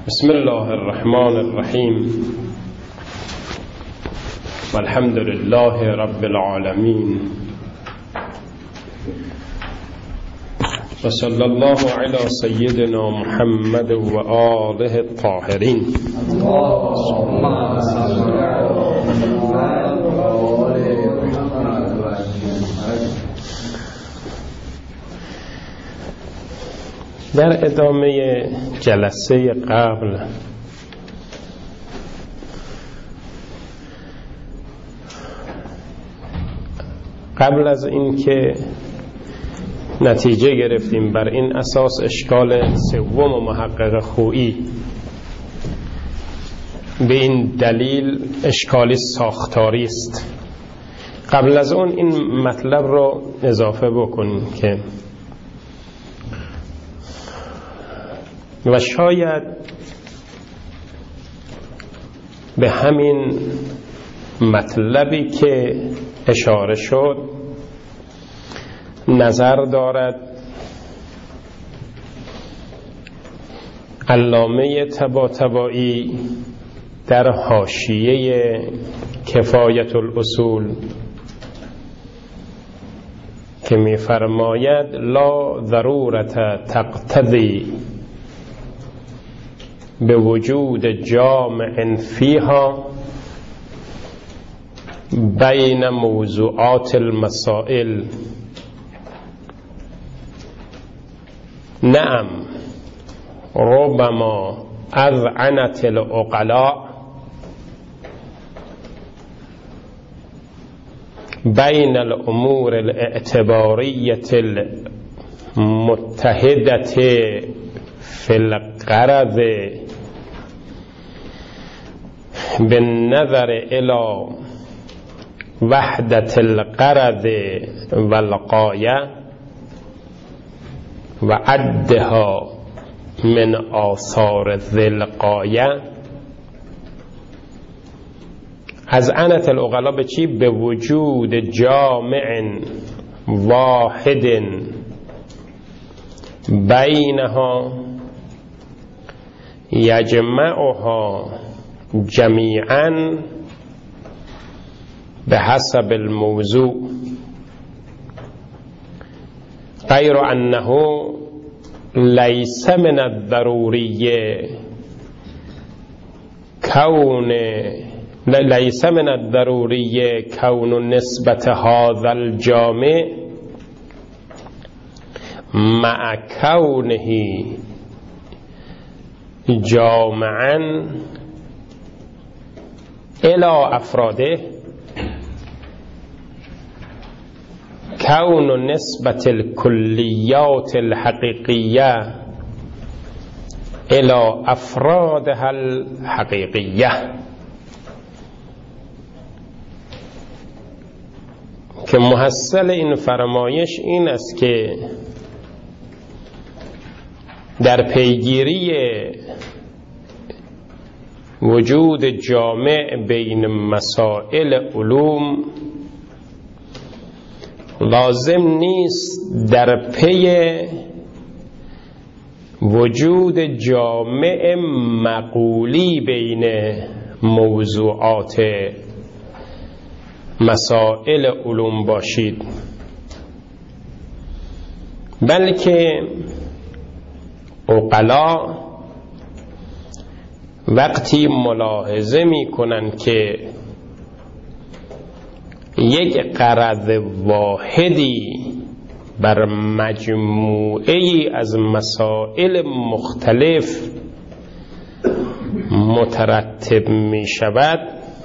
بسم الله الرحمن الرحیم والحمد لله رب العالمین و صلی الله علی سیدنا محمد و آله الطاهرین. در ادامه جلسه قبل از این که نتیجه گرفتیم بر این اساس اشکال سوم محقق خویی به این دلیل اشکالی ساختاری است. قبل از اون این مطلب رو اضافه بکنیم که و شاید به همین مطلبی که اشاره شد نظر دارد علامه طباطبایی در حاشیه کفایت الاصول که می فرماید لا ضرورت تقتضی به وجود جامع فیها بین موضوعات المسائل. نعم ربما اذعنت العقلاء بین الامور الاعتباریة المتحدة فی الغرض بالنظر الى وحدة الغرض والغایه و عدها من آثار ذی الغایه. از عنت العقلاء به چی؟ به وجود جامع واحد بینها یجمعها جمیعا به حسب الموضوع غیر انه لیس من الضروریه کون نسبت هذا الجامع مع کونه جامعا الى افراده کون نسبت الکلیات الحقیقیه الى افرادها الحقیقیه. که محصل این فرمایش این است که در پیگیری وجود جامع بین مسائل علوم لازم نیست در پی وجود جامع مقولی بین موضوعات مسائل علوم باشید، بلکه عقلا وقتی ملاحظه می کنند که یک غرض واحدی بر مجموعه ای از مسائل مختلف مترتب می شود،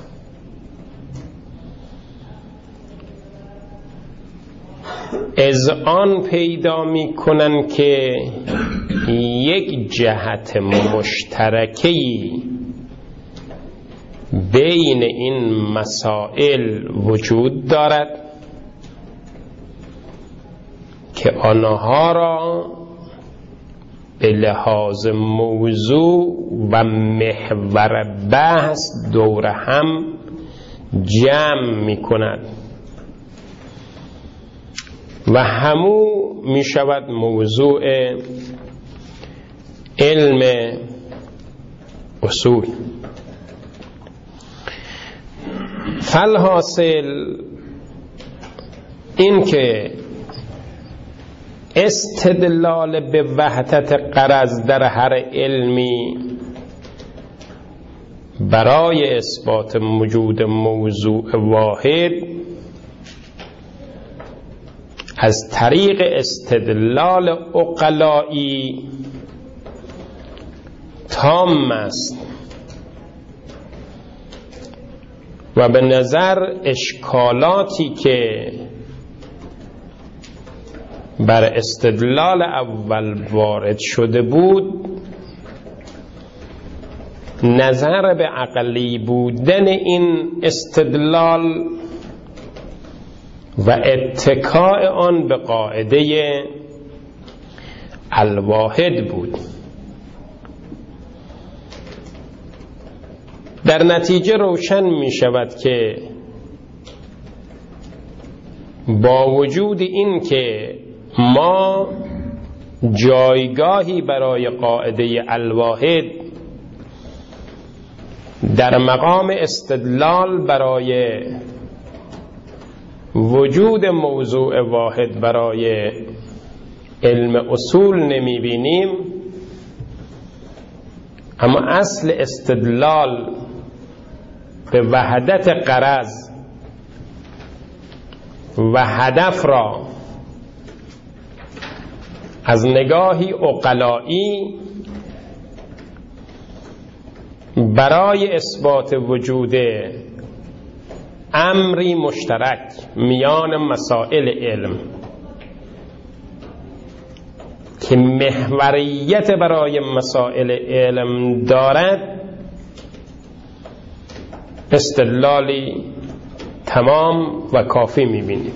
اذعان پیدا می کنند که یک جهت مشترکی بین این مسائل وجود دارد که آنها را به لحاظ موضوع و محور بحث دور هم جمع می کند و همو می شود موضوع علم اصول. فالحاصل این که استدلال به وحدت غرض در هر علمی برای اثبات وجود موضوع واحد از طریق استدلال عقلایی تام است و به نظر اشکالاتی که بر استدلال اول وارد شده بود نظر به عقلی بودن این استدلال و اتکاء آن به قاعده الواحد بود. در نتیجه روشن می شود که با وجود این که ما جایگاهی برای قاعده الواحد در مقام استدلال برای وجود موضوع واحد برای علم اصول نمی بینیم، اما اصل استدلال به وحدت غرض و هدف را از نگاهی عقلایی برای اثبات وجود امری مشترک میان مسائل علم که محوریت برای مسائل علم دارد استدلالی تمام و کافی میبینیم.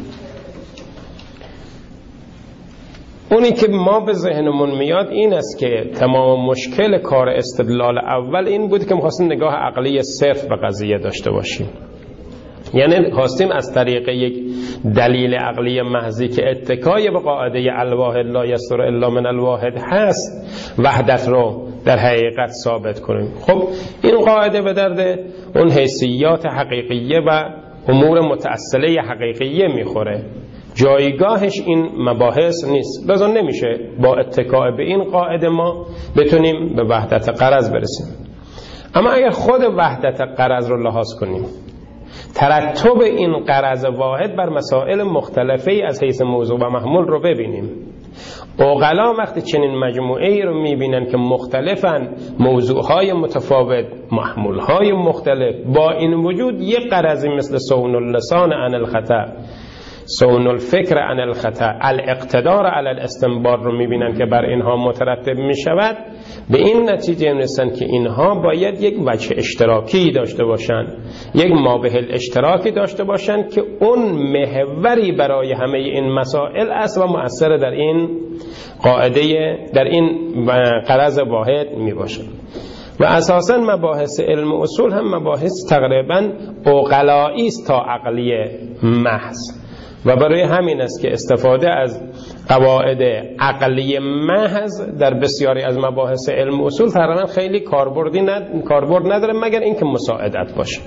اونی که ما به ذهنمون میاد این است که تمام مشکل کار استدلال اول این بود که می‌خواستیم نگاه عقلی صرف به قضیه داشته باشیم، یعنی خواستیم از طریق یک دلیل عقلی محضی که اتکای به قاعده الواحد لا یصدر الا من الواحد هست وحدت رو در حقیقت ثابت کنیم. خب این قاعده به درد اون حیثیات حقیقیه و امور متأصله حقیقیه میخوره، جایگاهش این مباحث نیست. لذا نمیشه با اتکاء به این قاعده ما بتونیم به وحدت غرض برسیم. اما اگر خود وحدت غرض رو لحاظ کنیم، ترتب این غرض واحد بر مسائل مختلفی از حیث موضوع و محمول رو ببینیم، عقلا وقتی چنین مجموعه‌ای رو میبینن که مختلفن، موضوعهای متفاوت، محمولهای مختلف، با این وجود یک غرضی مثل صون اللسان عن الخطأ، صون الفکر عن الخطأ، الاقتدار علی الاستنباط رو میبینن که بر اینها مترتب میشود، به این نتیجه میرسن که اینها باید یک وجه اشتراکی داشته باشن، یک مابه الاشتراکی داشته باشن که اون محوری برای همه این مسائل است و مؤثر در این قاعده، در این غرض واحد میباشد. و اساساً مباحث علم اصول هم مباحث تقریباً عقلایی است تا عقلی محض، و برای همین است که استفاده از قواعد عقلی محض در بسیاری از مباحث علم اصول تقریباً خیلی کاربرد نداره مگر اینکه مساعدت باشه.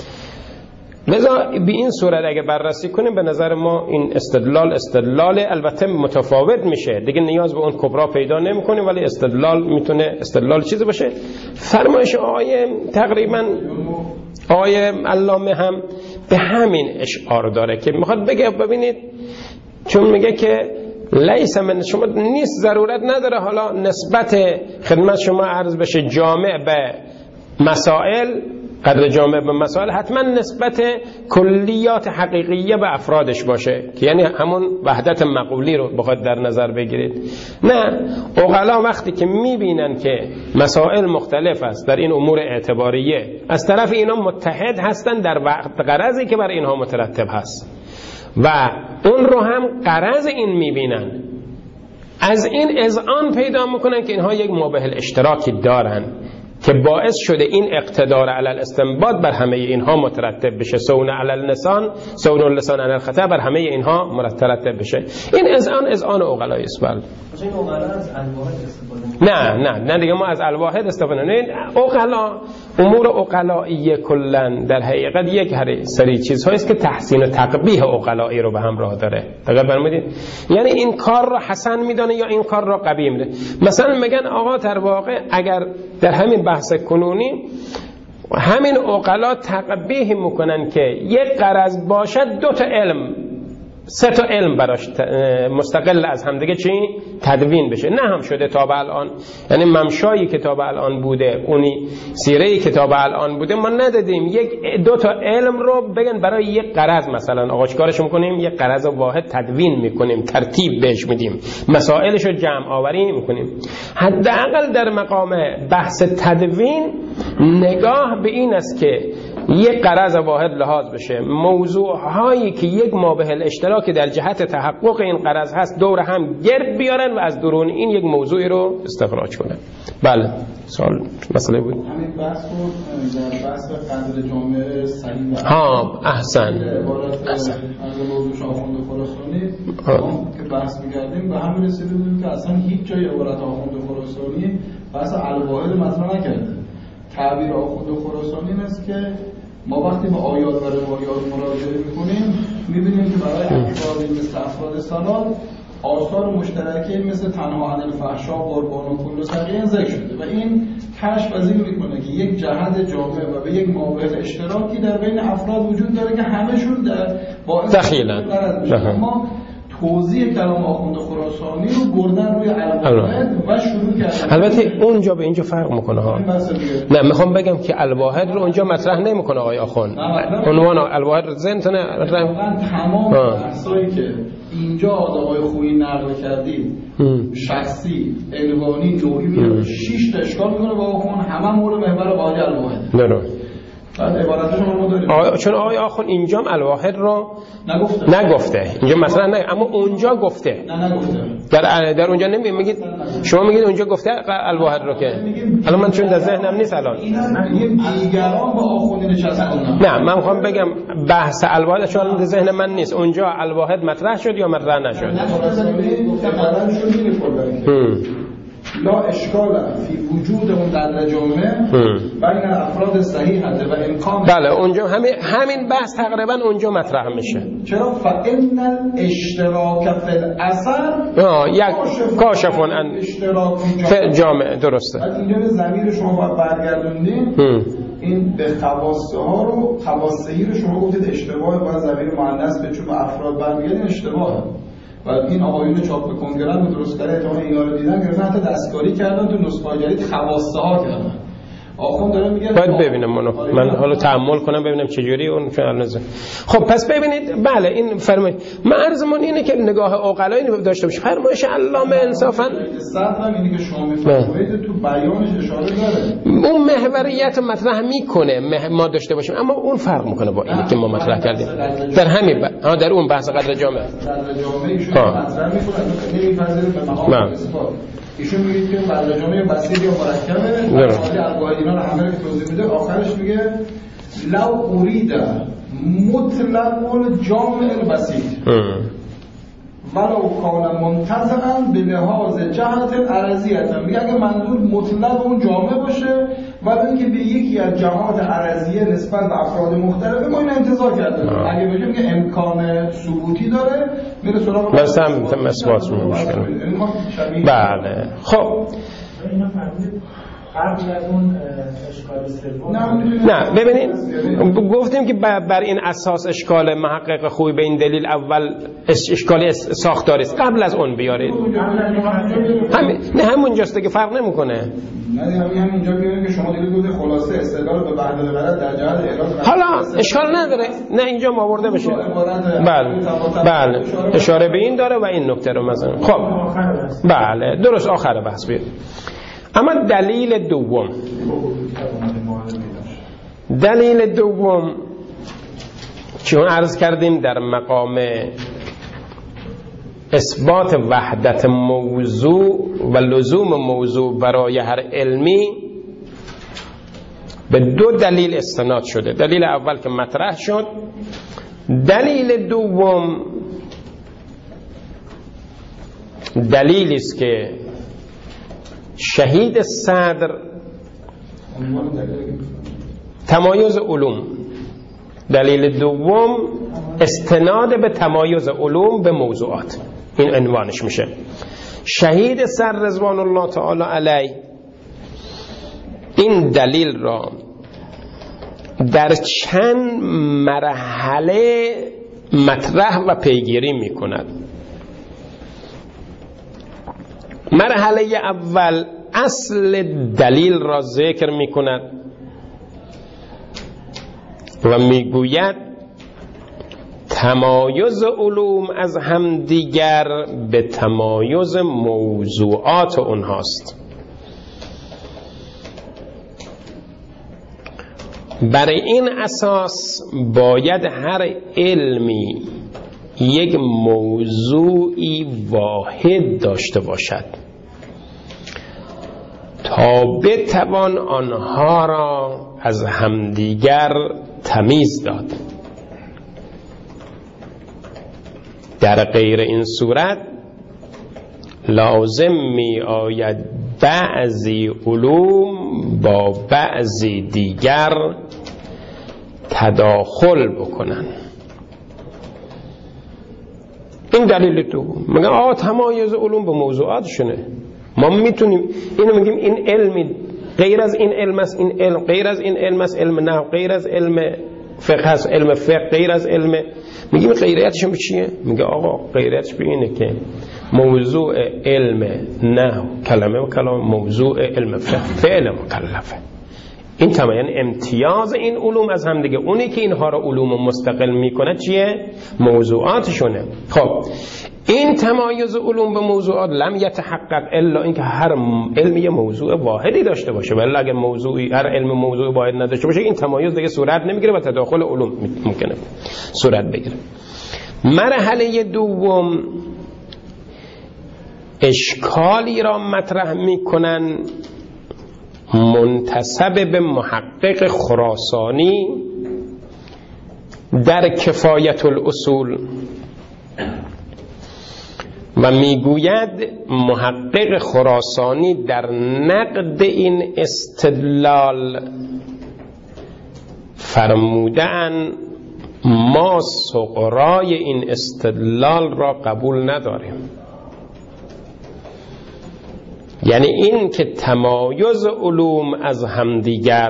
لذا به این صورت اگه بررسی کنیم به نظر ما این استدلال البته متفاوت میشه، دیگه نیاز به اون کبرا پیدا نمی‌کنیم، ولی استدلال میتونه استدلال چیزی باشه. فرمایش آیه تقریبا آیه علامه هم به همین اشعار داره که میخواد بگه ببینید، چون میگه که لیس من شما نیست، ضرورت نداره حالا نسبت خدمت شما عرض بشه جامع به مسائل، قدر جامع به مسائل حتما نسبت کلیات حقیقیه به افرادش باشه که یعنی همون وحدت مقولی رو بخواد در نظر بگیرید. نه، عقلا وقتی که میبینن که مسائل مختلف است در این امور اعتباریه، از طرف اینا متحد هستن در غرضی که بر اینها مترتب هست و اون رو هم غرض این میبینن، از این اذعان پیدا میکنن که اینها یک مابه الاشتراکی دارن که باعث شده این اقتدار علی الاستنباط بر همه اینها مترتب بشه، صون علی اللسان، صون اللسان علی الخطأ بر همه اینها مترتب بشه. این اذعان عقلایی است. نه دیگه ما از الواحد استفاده نکنیم. عقلا امور عقلایی کلا در حقیقت یک سری چیزهایی است که تحسین و تقبیح عقلایی رو به همراه داره. دقیق فرمودید؟ یعنی این کار رو حسن میدونه یا این کار رو قبیح میدونه. مثلا میگن آقا در واقع اگر در همین بحث کنونی همین عقلا تقبیح میکنن که یک غرض باشد 2 تا علم 3 تا علم براش مستقل از همدیگه چی؟ تدوین بشه. نه هم شده تا به الان، یعنی ممشایی که تا به الان بوده، اونی سیره‌ای که تا به الان بوده، ما ندادیم 2 تا علم رو بگن برای یک غرض. مثلا آقا چیکارش میکنیم؟ یک غرض واحد تدوین میکنیم، ترتیب بهش میدیم، مسائلش رو جمع آوری میکنیم. حداقل در مقام بحث تدوین نگاه به این است که یک غرض واحد لحاظ بشه، موضوع هایی که یک مابه الاشتراک در جهت تحقق این غرض هست دور هم گرد بیارن و از درون این یک موضوعی رو استخراج کنن. بله سوال مسئله بود. همین بحث رو در بحث قدر جامعه صحیح احسن از موضوع آخوند خراسانی که بحث می‌کردیم به هم رسیدیم که اصلا هیچ جای عبارت آخوند خراسانی بحث الواحد مطرح نکرده. تعبیر آخوند خراسانی این است که ما وقتی به آیات و روایات مراجعه میکنیم میبینیم که برای افرادی مثل افراد سلات آثار مشترکی مثل تنها عن الفحشا، قربان و کل صغیر ذکر شده و این کشف از این میکنه که یک جهت جامع و به یک مابع اشتراکی در بین افراد وجود داره که همشون در باعث دخیلن. اما توضیح کلام آخوند خراسانی رو بردن روی الواحد و شروع کردن. البته اونجا به اینجا فرق میکنه ها. نه میخوام بگم که الواحد رو اونجا مطرح نمیکنه آقای آخوند. عنوان الواحد ذهنتونه تمام بحثایی که اینجا آدمای خوبی نقل کردید شخصی، عنوانی، نوعی 6 تا اشکال میکنه با آخوند، همه مورد محور قاعده الواحد. درست. بعد عبارتش ما داریم. چون آقای آخوند اینجا الواحد رو نگفته. اینجا مثلا نه، اما اونجا گفته. نگفته. در اونجا نمیگید، شما میگید اونجا گفته الواحد رو که الان من چون در ذهنم نیست الان. میگیم دیگران با آخوند نشستن. نه من میخوام بگم بحث الواحد چون الان در ذهن من نیست. اونجا الواحد مطرح شد یا مطرح نشد؟ لا اشکال فی وجود اون در جامعه بین افراد صحیحه و امکان. بله اونجا همین بحث تقریبا اونجا مطرح میشه. چرا؟ فإن الاشتراک فی الاثر یک کاشفون ان اشتراک جامعه. درسته. بعد اینجا به ضمیر شما برگردوندین این به خواصه ها رو خواصه‌ای رو شما گفتید اشتباه، باید ضمیر مؤنث به چون افراد برمیگردین اشتباهه. و این آقایون چاپ کنگرن و درست‌کاری احتمال اینا رو دیدن گرفتن حتی دستکاری کردن تو نسخه جدید خواصه ها کردن. آخوند داره میگه باید ببینم من حالا تأمل کنم ببینم چجوری اون فعلا. خب پس ببینید بله این فرمایش من عرضمون اینه که نگاه عقلایی داشته باشه. فرمایش علامه انصافا صدام اینی که شما میفرمایید تو بیانش اشاره داره اون محوریت مطرح میکنه ما داشته باشیم، اما اون فرق میکنه با اینی که ما مطرح کردیم در همین در اون بحث قدر جامعه. قدر جامعه ایشون مطرح میکنه نمیپذیره به مقام اثبات. ایشون میگه که قدر جامعه بسیط یا مرکبه، حالی الواحد اینا رو همه رو توضیح میده. آخرش میگه لو ارید مطلق الجامع البسیط ولو کان منتزعا به لحاظ جهت عرضیت. میگه اگه منظور مطلق اون جامع باشه ولی اینکه به یکی از جهات عرضیه نسبت به افراد مختلفه ما این انتظار کردیم. اگه بگیم که امکان ثبوتی داره میره سراغ بس هم اثبات میشه. بله خب نه ببینید گفتیم که بر این اساس اشکال محقق خوبی به این دلیل اول اشکال ساختاری است، قبل از اون بیارید. همونجاست که فرق نمیکنه. نه همینجا میگه که شما دیگه خلاصه استدلال به وحدت غرض در جهت اعلام حالا اشکال نداره، نه اینجا آورده بشه. بله اشاره به این داره و این نکته رو مثلا خب بله درست آخر بحث بیاد. اما دلیل دوم چون عرض کردیم در مقام اثبات وحدت موضوع و لزوم موضوع برای هر علمی به 2 دلیل استناد شده. دلیل اول که مطرح شد، دلیل دوم دلیلی است که شهید صدر تمایز علوم، دلیل دوم استناد به تمایز علوم به موضوعات، این عنوانش میشه. شهید صدر رضوان الله تعالی علیه این دلیل را در چند مرحله مطرح و پیگیری میکند. مرحله اول اصل دلیل را ذکر میکند و میگوید تمایز علوم از همدیگر به تمایز موضوعات اونهاست. برای این اساس باید هر علمی یک موضوعی واحد داشته باشد تا بتوان آنها را از همدیگر تمیز داد. در غیر این صورت لازم می آید بعضی علوم با بعضی دیگر تداخل بکنن. این دلیل دوم. میگم تمایز علوم به موضوعاتشونه. ما میتونیم اینو میگیم این علمی غیر از این علم است، این علم غیر از این علم است، علم نحو غیر از علم فقه است، علم فقه غیر از علم. میگیم غیریتش به چیه؟ میگه آقا غیریتش به اینه که موضوع علم نحو کلمه و کلام، موضوع علم فقه فعل مکلفه. این تمام یعنی امتیاز این علوم از هم دیگه. اونی که اینها رو علوم مستقل میکنه چیه؟ موضوعاتشونه. خب این تمایز علوم به موضوعات لم یتحقق الا اینکه هر علم یه موضوع واحدی داشته باشه، ولی اگه موضوعی هر علم موضوع واحد نداشته باشه این تمایز دیگه صورت نمیگیره و تداخل علوم ممکنه صورت بگیره. مرحله دوم اشکالی را مطرح میکنن منتسب به محقق خراسانی در کفایت الاصول و میگوید محقق خراسانی در نقد این استدلال فرمودن ما سغرای این استدلال را قبول نداریم. یعنی این که تمایز علوم از همدیگر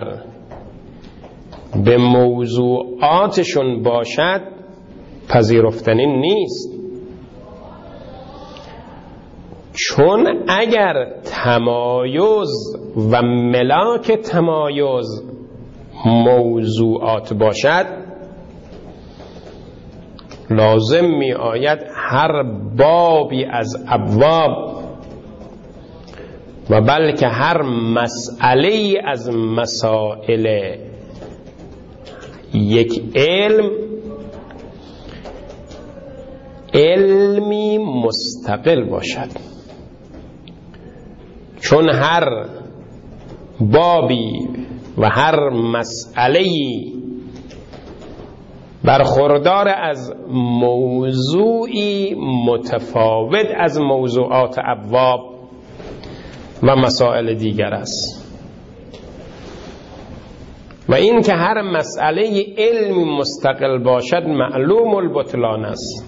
به موضوعاتشون باشد پذیرفتنی نیست، چون اگر تمایز و ملاک تمایز موضوعات باشد لازم می آید هر بابی از ابواب و بلکه هر مسئله از مسائل یک علمی مستقل باشد، چون هر بابی و هر مسئله‌ای برخوردار از موضوعی متفاوت از موضوعات ابواب و مسائل دیگر است. و این که هر مسئله علمی مستقل باشد معلوم البطلان است.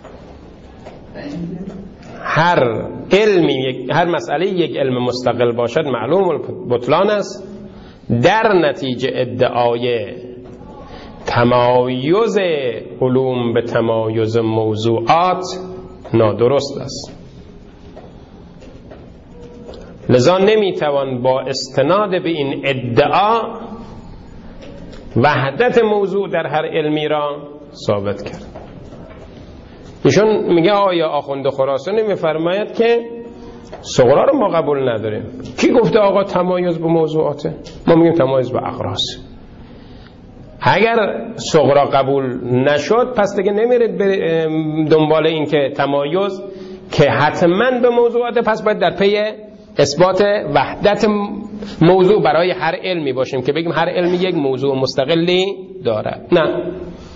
هر مسئله یک علم مستقل باشد معلوم البطلان است. در نتیجه ادعای تمایز علوم به تمایز موضوعات نادرست است. لذا نمیتوان با استناد به این ادعا وحدت موضوع در هر علمی را ثابت کرد. ایشون میگه آیا آخوند خراسانی میفرماید که صغرا رو ما قبول نداریم. کی گفته آقا تمایز به موضوعاته؟ ما میگیم تمایز به اقراص. اگر صغرا قبول نشد پس دیگه نمیرید دنبال این که تمایز که حتما به موضوعات، پس باید در پی اثبات وحدت موضوع برای هر علمی باشیم که بگیم هر علمی یک موضوع مستقلی دارد. نه،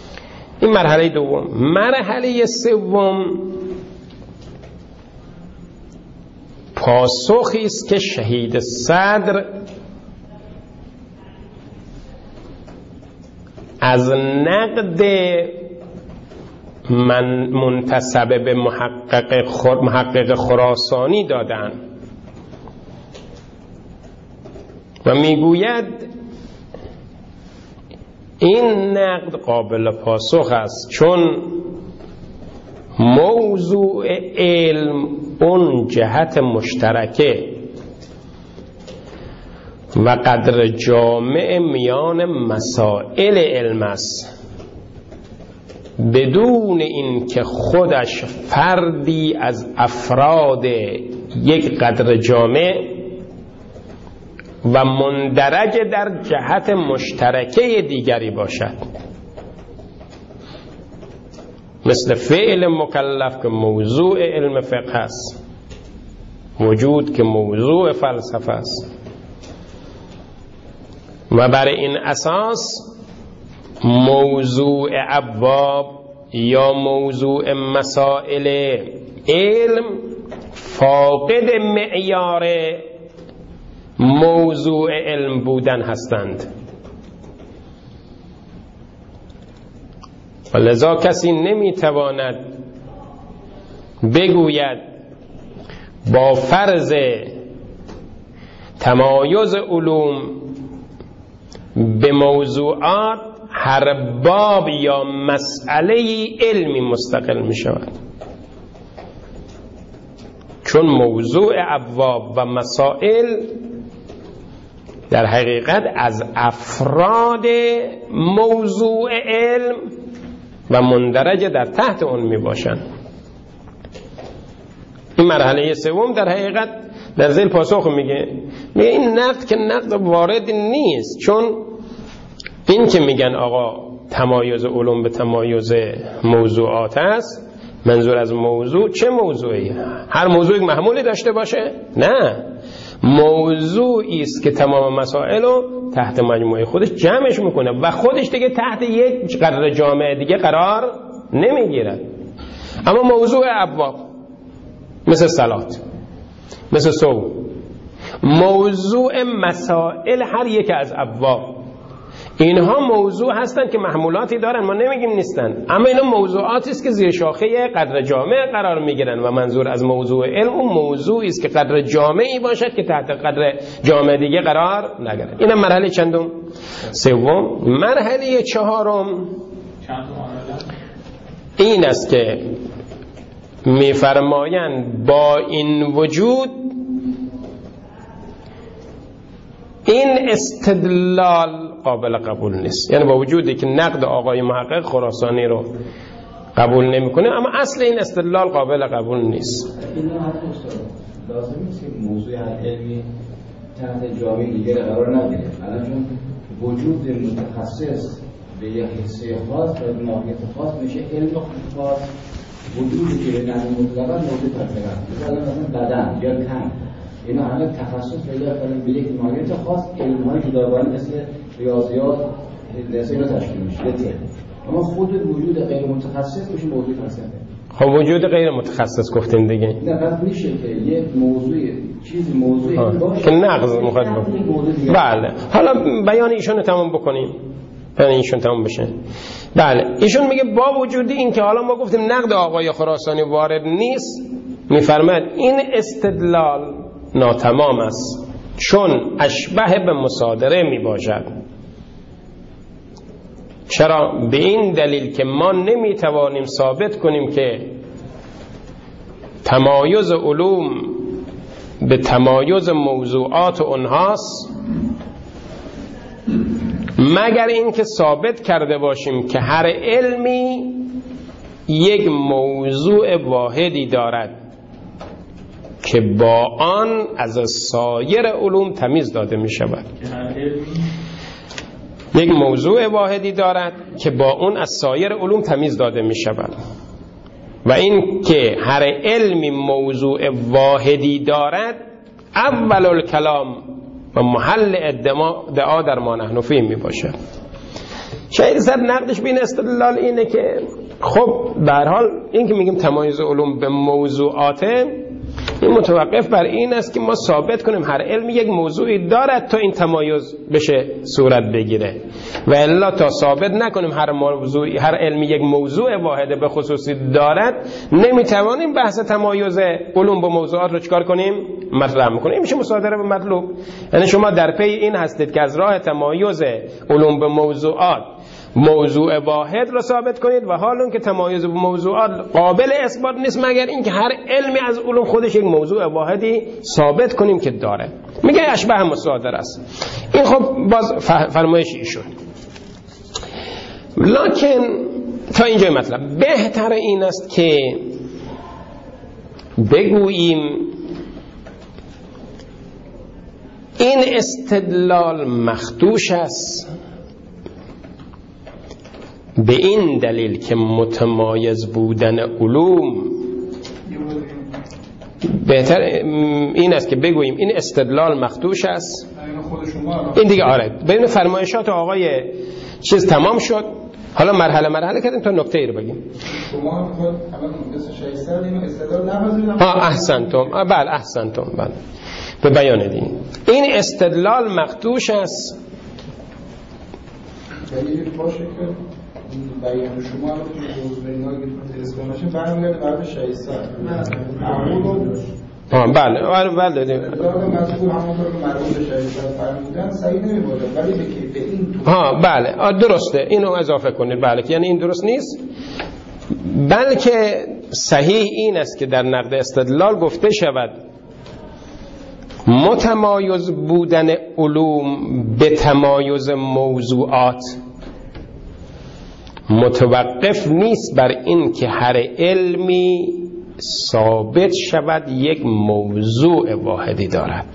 این مرحله دوم. مرحله سوم پاسخی است که شهید صدر از نقد منتسب به محقق خراسانی دادن و میگوید این نقد قابل پاسخ است، چون موضوع علم اون جهت مشترکه و قدر جامع میان مسائل علم است، بدون این که خودش فردی از افراد یک قدر جامع و مندرج در جهت مشترکه دیگری باشد، مثل فعل مکلف که موضوع علم فقه است، وجود که موضوع فلسفه است. و بر این اساس موضوع ابواب یا موضوع مسائل علم فاقد معیار موضوع علم بودن هستند و لذا کسی نمیتواند بگوید با فرض تمایز علوم به موضوعات هر باب یا مسئله علمی مستقل می شود، چون موضوع ابواب و مسائل در حقیقت از افراد موضوع علم و مندرج در تحت اون می باشند. این مرحله سوم در حقیقت در ذیل پاسخ میگه این نقد که نقد وارد نیست، چون این که میگن آقا تمایز علوم به تمایز موضوعات است، منظور از موضوع چه موضوعی؟ هر موضوعی محمولی داشته باشه؟ نه، موضوعی است که تمام مسائل رو تحت مجموعه خودش جمعش میکنه و خودش دیگه تحت یک قرار جامعه دیگه قرار نمیگیره. اما موضوع ابواب مثل صلات، مثل صوم، موضوع مسائل هر یک از ابواب، اینها موضوع هستند که محمولاتی دارن، ما نمیگیم نیستن، اما اینا موضوعاتی است که زیر شاخه قدر جامع قرار میگیرن و منظور از موضوع علم اون موضوعی است که قدر جامعی باشد که تحت قدر جامع دیگه قرار نگیرد. اینم مرحله چندم؟ سوم. مرحله چهارم این است که میفرمایند با این وجود این استدلال قابل قبول نیست، یعنی با وجودی که نقد آقای محقق خراسانی رو قبول نمیکنه، اما اصل این استدلال قابل قبول نیست. این لازم نیست که موضوع علمی تحت جامعه دیگر قرار نگیره. الان چون وجود متخصص به یک حصه خاص و ناحیت خاص میشه علم خاص، وجودی که نه مطلقاً موضوع فرقه مثلا بدن یا تن، اینا همه تخصص پیدا کردن به یک ناحیت خاص، علم‌های جداگانه مثل ریاضیات هندسه رو تشکیل میشه. اما خود وجود غیر متخصص میشه موضوع فلسفه. خب وجود غیر متخصص گفتین دیگه. نه پس میشه که یک موضوع چیز موضوعی باشه که نقض مخاطب. بله. حالا بیان ایشون رو تمام بکنیم. بیان ایشون تمام بشه. بله. ایشون میگه با وجود این که حالا ما گفتیم نقد آقای خراسانی وارد نیست، میفرماید این استدلال ناتمام است، چون اشبه به مصادره می باشد. چرا؟ به این دلیل که ما نمی توانیم ثابت کنیم که تمایز علوم به تمایز موضوعات اونهاست، مگر اینکه ثابت کرده باشیم که هر علمی یک موضوع واحدی دارد که با آن از سایر علوم تمیز داده می شود. یک موضوع واحدی دارد که با اون از سایر علوم تمیز داده می شود و این که هر علمی موضوع واحدی دارد اول الکلام و محل ادعا در ما نحن فیه می باشد. شاید صد نقدش بین استدلال اینه که خب به هر حال این که میگیم تمایز علوم به موضوعاته، این متوقف بر این است که ما ثابت کنیم هر علم یک موضوعی دارد تا این تمایز بشه صورت بگیره، و الا تا ثابت نکنیم هر علم یک موضوع واحده به خصوصی دارد، نمیتوانیم بحث تمایز علوم با موضوعات رو چکار کنیم؟ مطرح کنیم. این میشه مصادره به مطلوب. یعنی شما در پی این هستید که از راه تمایز علوم به موضوعات موضوع واحد رو ثابت کنید، و حال اون که تمایز به موضوعات قابل اثبات نیست مگر اینکه هر علمی از علوم خودش یک موضوع واحدی ثابت کنیم که داره. میگه اشبه مصادره است. این خب باز فرمایش ایشون. لکن تا اینجای مطلب بهتر این است که بگوییم این استدلال مخدوش است به این دلیل که متمایز بودن علوم، بهتر این است که بگوییم این استدلال مخدوش است. این دیگه آره ببین فرمایشات آقای چیز تمام شد، حالا مرحله مرحله کردیم تا نکته ای رو بگیم. شما خود الان مثل شایسته این استدلال نپذیرید. احسنتم. بله احسنتم. بله به بیان دین این استدلال مخدوش است. دلیل باشه که بیان شما رو که موضوع اینا که تلسکوپ ماشین برمیگرده برای شایسته. بله دیدیم. مذکور همونطور که مربوط به شایسته فرمودن صحیح نمی‌بوده، ولی به این تو بله درسته، اینو اضافه کنید. بله یعنی این درست نیست، بلکه صحیح این است که در نقد استدلال گفته شود متمایز بودن علوم به تمایز موضوعات متوقف نیست بر این که هر علمی ثابت شود یک موضوع واحدی دارد،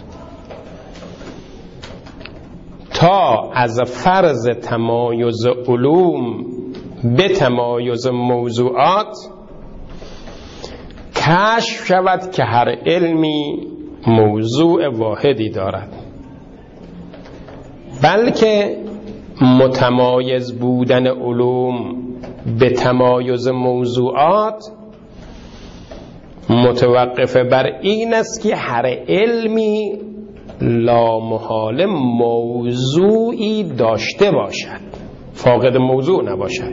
تا از فرض تمایز علوم به تمایز موضوعات کشف شود که هر علمی موضوع واحدی دارد، بلکه متمایز بودن علوم به تمایز موضوعات متوقف بر این است که هر علمی لامحاله موضوعی داشته باشد، فاقد موضوع نباشد.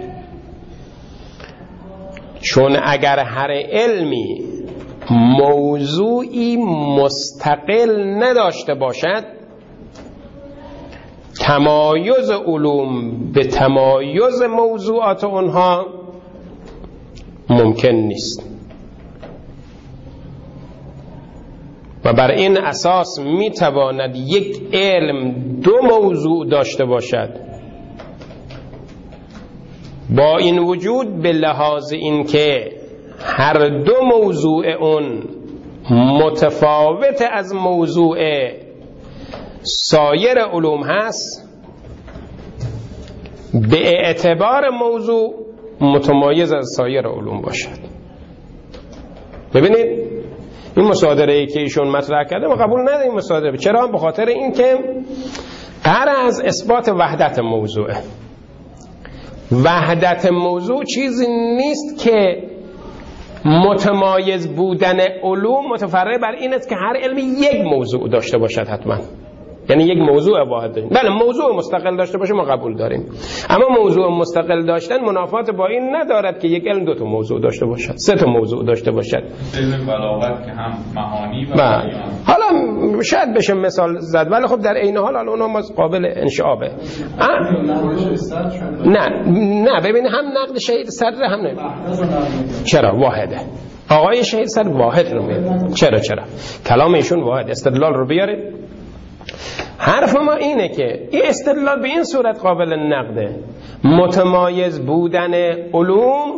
چون اگر هر علمی موضوعی مستقل نداشته باشد، تمایز علوم به تمایز موضوعات اونها ممکن نیست، و بر این اساس میتواند یک علم دو موضوع داشته باشد، با این وجود به لحاظ این که هر دو موضوع اون متفاوت از موضوع سایر علوم هست، به اعتبار موضوع متمایز از سایر علوم باشد. ببینید این مصادره‌ای که ایشون مطرح کرده ما قبول نداریم مصادره. چرا؟ به خاطر این که غرض اثبات وحدت موضوعه. وحدت موضوع چیزی نیست که متمایز بودن علوم متفرع بر این است که هر علمی یک موضوع داشته باشد حتما، یعنی یک موضوع واحد داریم. بله موضوع مستقل داشته باشه ما قبول داریم، اما موضوع مستقل داشتن منافات با این ندارد که یک علم دو تا موضوع داشته باشد، سه تا موضوع داشته باشد. علم بلاغت که هم معانی و بیان، حالا شاید بشه مثال زد، ولی خب در عین حال اونها قابل انشعابه. نه ببین هم نقد شهید صدر هم نه. چرا واحده؟ آقای شهید صدر واحد رو میگه. چرا کلام ایشون واحد، استدلال رو بیارید. حرف ما اینه که این استدلال به این صورت قابل نقده، متمایز بودن علوم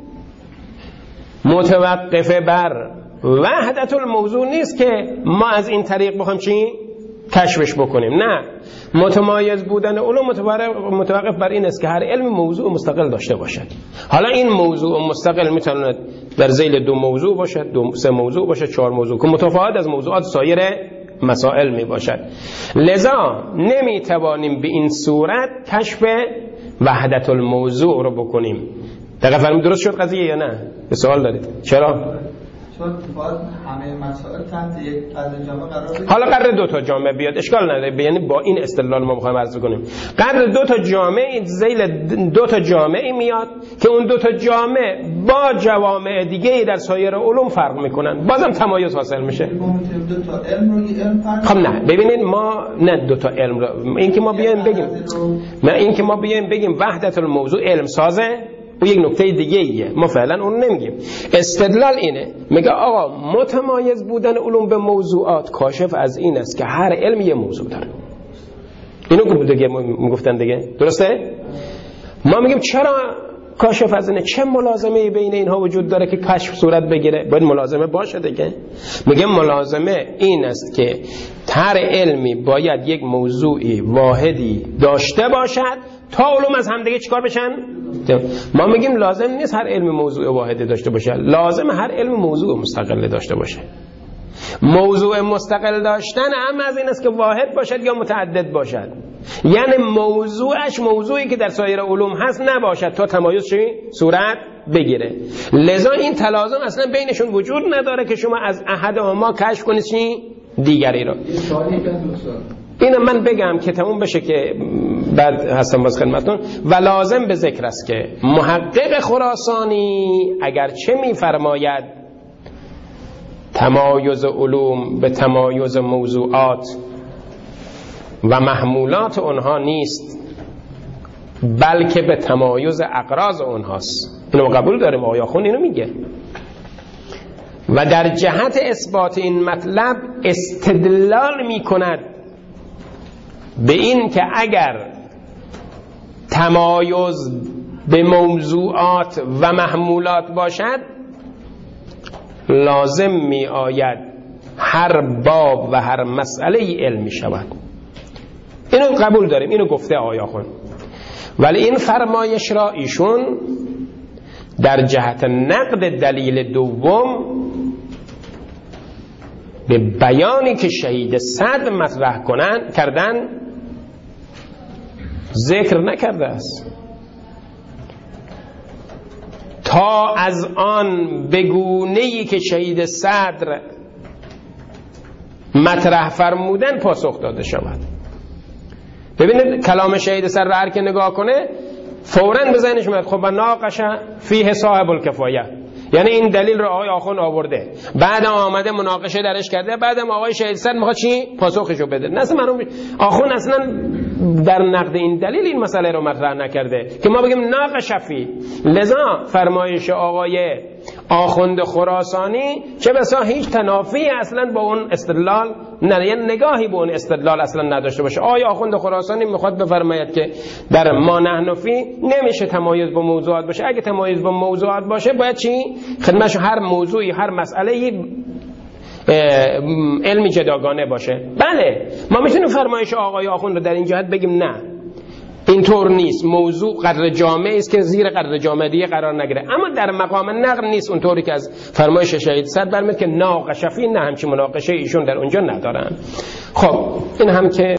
متوقف بر وحدت الموضوع نیست که ما از این طریق بخوایم چی؟ کشفش بکنیم. نه، متمایز بودن علوم متوقف بر این است که هر علم موضوع مستقل داشته باشد. حالا این موضوع مستقل میتونه در ذیل دو موضوع باشد، سه موضوع باشد، چهار موضوع که متفاوت از موضوعات سایر مسائل می باشد. لذا نمی توانیم به این صورت کشف وحدت الموضوع رو بکنیم. دقیقا فرمید درست شد قضیه یا نه؟ به سوال دارید؟ چرا؟ چون باید همه مسائل تحت یک قدر جامعه قرار بگیره. حالا قرار 2 تا جامعه بیاد اشکال نداره، یعنی با این استدلال ما میخوایم عرض کنیم قرار 2 تا جامعه ذیل 2 تا جامعه میاد که اون 2 تا جامعه با جوامع دیگه در سایر علوم فرق میکنن، بازم تمایز حاصل میشه. 2 تا علم رو علم فرق. خب نه ببینید ما نه 2 تا علم رو این که ما بیایم بگیم نه این که ما بیایم بگیم وحدت الموضوع علم سازه و یک نکته دیگه ایه، ما فعلا اون نمیگیم. استدلال اینه میگه آقا متمایز بودن علوم به موضوعات کاشف از این است که هر علم یه موضوع داره. اینو دیگه میگفتن دیگه، درسته؟ ما میگیم چرا کاشف از اینه؟ چه ملازمه بین اینها وجود داره که کشف صورت بگیره؟ باید ملازمه باشه دیگه. میگه ملازمه این است که هر علمی باید یک موضوعی واحدی داشته باشد تا علوم از هم دیگه چیکار بشن؟ ما میگیم لازم نیست هر علم موضوع واحدی داشته باشه، لازم هر علم موضوع مستقل داشته باشه. موضوع مستقل داشتن هم از این است که واحد باشد یا متعدد باشد، یعنی موضوعش موضوعی که در سایر علوم هست نباشد تا تمایز صورت بگیره. لذا این تلازم اصلا بینشون وجود نداره که شما از احدهما کشف کنید دیگری رو. اینو من بگم که تموم بشه که بعد هستم باز خدمتتون. و لازم به ذکر است که محقق خراسانی اگرچه می‌فرماید تمایز علوم به تمایز موضوعات و محمولات اونها نیست بلکه به تمایز اقراض اونهاست، اینو قبول داریم، آقای آخوند اینو میگه. و در جهت اثبات این مطلب استدلال میکند به این که اگر تمایز به موضوعات و محمولات باشد لازم می آید هر باب و هر مسئله علمی شود. اینو قبول داریم، اینو گفته آقای آخوند. ولی این فرمایش را ایشون در جهت نقد دلیل دوم به بیانی که شهید صدر مطرح کردن ذکر نکرده است. تا از آن بگونه‌ای که شهید صدر مطرح فرمودن پاسخ داده شود. ببینید کلام شهید صدر هر که نگاه کنه فوراً به ذهنش میاد خب ناقش فیه صاحب الکفایه، یعنی این دلیل رو آقای آخوند آورده، بعد آمده مناقشه درش کرده، بعدم آقای شهید صدر میخواد چی؟ پاسخشو بده. نه معلوم آخوند اصلا در نقد این دلیل این مسئله رو مطرح نکرده که ما بگیم ناقش فی. لذا فرمایش آقای آخوند خراسانی چه بسا هیچ تنافی اصلا با اون استدلال نه، یعنی نگاهی به اون استدلال اصلا نداشته باشه. آقای آخوند خراسانی میخواد بفرماید که در ما نحن فی نمیشه تمایز با موضوعات باشه. اگه تمایز با موضوعات باشه باید چی؟ خدمتش هر موضوعی هر مسئله علمی جداگانه باشه. بله ما میتونیم فرمایش آقای آخوند رو در این جهت بگیم نه اینطور نیست، موضوع قدر جامعه است که زیر قدر جامعه دیگه قرار نگیره، اما در مقام نقل نیست اونطوری که از فرمایش شهید صدر برمیاد که ناقش فی، نه همچین مناقشه ایشون در اونجا ندارن. خب این هم که